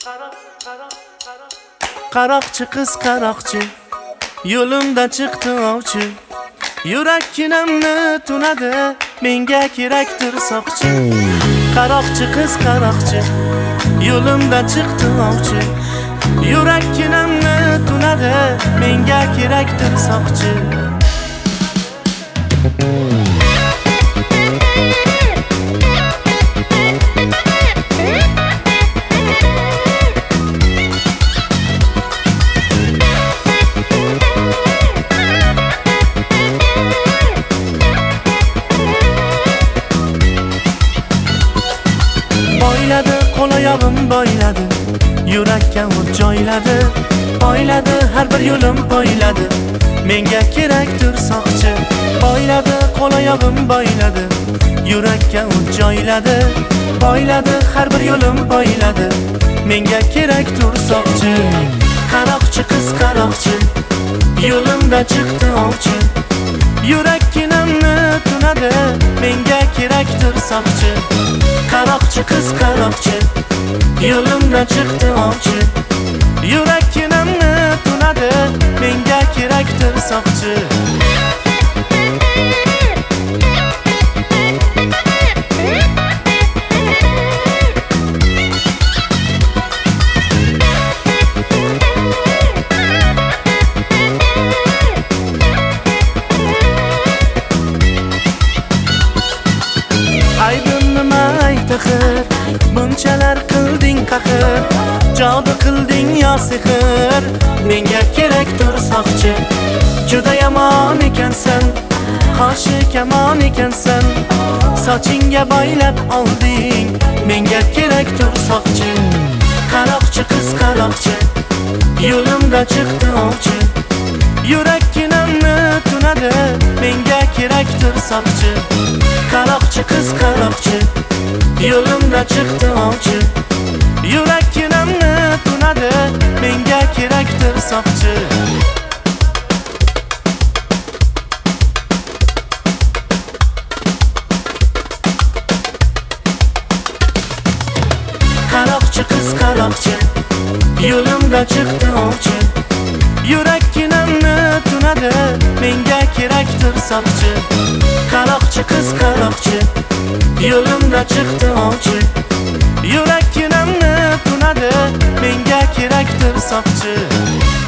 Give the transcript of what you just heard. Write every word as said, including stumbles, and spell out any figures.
Qaroqchi qiz qaroqchi, yo'limda chiqdi ovchi. Yurakkinamni tunadi, menga kerakdir soqchi. Qaroqchi qiz qaroqchi, yo'limda chiqdi ovchi. Yurakkinamni tunadi, menga kerakdir soqchi. Boyladi, qo'l oyog'im boyladi, yurakka o't joyladi. Boyladi, har bir yo'lim boyladi, menga kerakdir soqchi. Boyladi, qo'l oyog'im boyladi, yurakka o't joyladi. Boyladi, har bir yo'lim boyladi, menga kerakdir soqchi. Qaroqchi qiz qaroqchi, yo'limda chiqdi ovchi. Yurakkinamni tunadi, menga kerakdir soqchi. Qaroqchi qiz qaroqchi, yo'limda chiqdi ovchi. Yurakkinamni tunadi, menga kerakdir soqchi. Bunchalar qilding qahr, jodu qilding yo sehr. Menga kerakdir soqchi, juda yomon ekansan, qoshi kamon ekansan. Sochingga boylab olding, menga kerakdir soqchi. Qaroqchi qiz qaroqchi, yo'limda chiqdi ovchi. Yurakkinamni tunadi, menga kerakdir soqchi. Qaroqchi qiz qaroqchi, yo'limda chiqdi ovchi. Yurakkinamni tunadi, menga kerakdir soqchi. Qaroqchi qiz qaroqchi, yo'limda chiqdi ovchi. Yurakkinamni tunadi, menga kerakdir soqchi. Qaroqchi qiz qaroqchi, yo'limda chiqdi ovchi. Yurakkinamni tunadi, menga kerakdir soqchi.